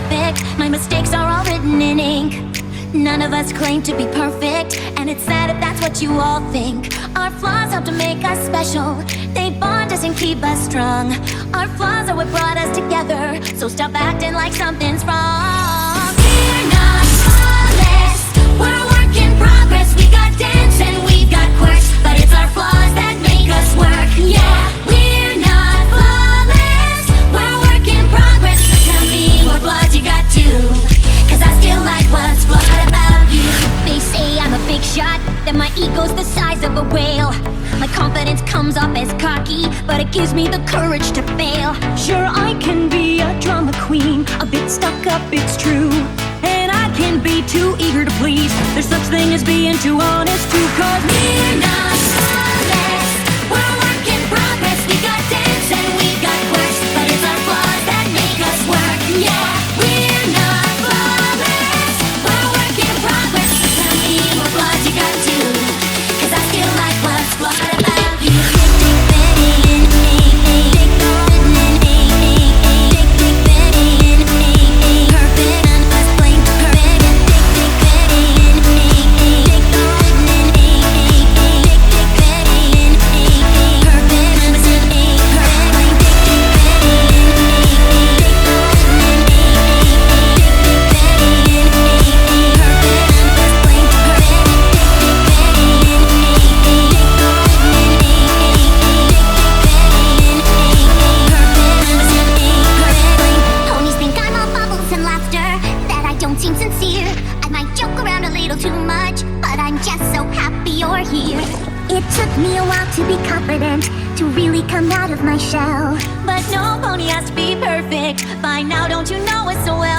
perfect. My mistakes are all written in ink. None of us claim to be perfect, and it's sad if that's what you all think. Our flaws help to make us special. They bond us and keep us strong. Our flaws are what brought us together, so stop acting like something's wrong. We're not flawless, we're a work in progress. We got dents and we've got quirks, but it's our flaws that make us work. Yeah, we're not flawless, we're a work in progress. Tell me what flaws you got too, 'cause I still like what's flawed about you. They say I'm a big shot, that my ego's the size of a whale. My confidence comes off as cocky, but it gives me the courage to fail. Sure, I can be a drama queen, a bit stuck up, it's true. And I can be too eager to please. There's such thing as being too honest too, 'cause we're not flawless, we're a work in progress. We got dents and we got quirks, but it's our flaws that make us work. Yeah, we're not flawless, we're a work in progress. Tell me what flaws you got too, 'cause I still like what's flawed about you. Seem sincere. I might joke around a little too much, but I'm just so happy you're here. It took me a while to be confident, to really come out of my shell. But no pony has to be perfect. By now, don't you know it so well?